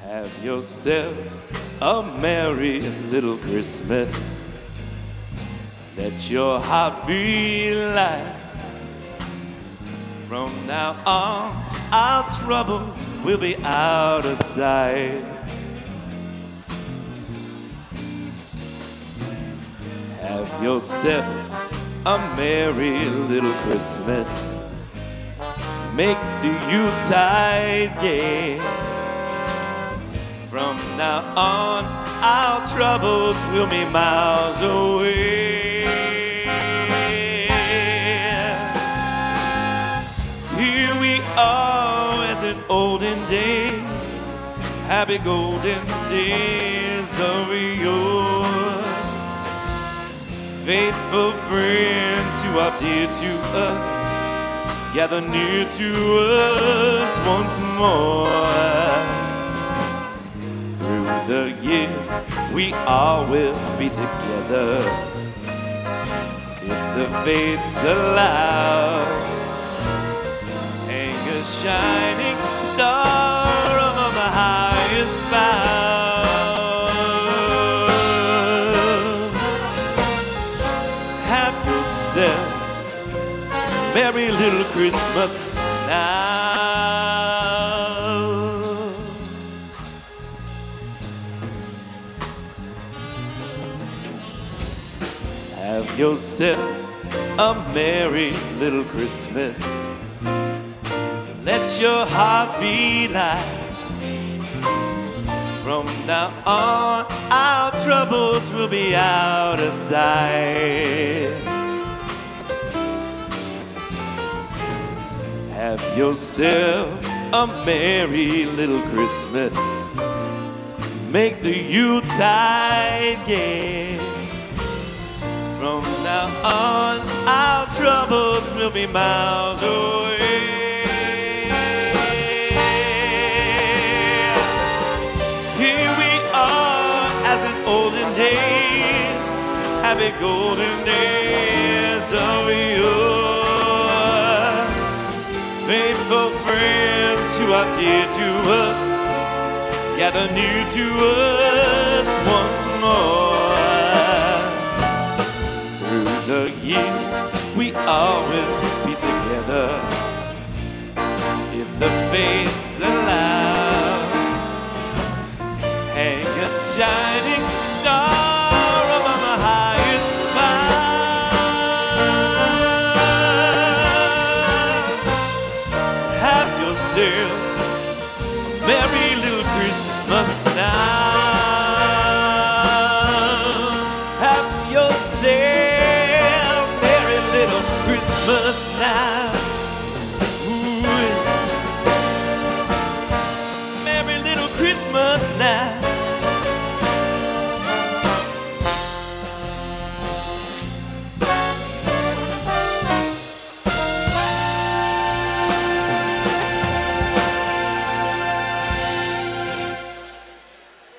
Have yourself a merry little Christmas. Let your heart be light. From now on, our troubles will be out of sight. Have yourself a merry little Christmas. Make the Yuletide gay. From now on, our troubles will be miles away. Here we are as in olden days, happy golden days of yore. Faithful friends who are dear to us, gather near to us once more. Through the years, we all will be together, if the fates allow. Hang a shining star on the highest bough. Have yourself a merry little Christmas now. Have yourself a merry little Christmas. Let your heart be light. From now on, our troubles will be out of sight. Have yourself a merry little Christmas. Make the Yuletide gay. From now on, our troubles will be miles away. Here we are as in olden days, happy golden days of yore. Faithful friends who are dear to us, gather near to us once more. The years, we all will be together, if the fates allow. Hang a shining star up on the highest bough. Have yourself a merry little Christmas now. Have yourself Christmas now. Ooh, merry little Christmas now.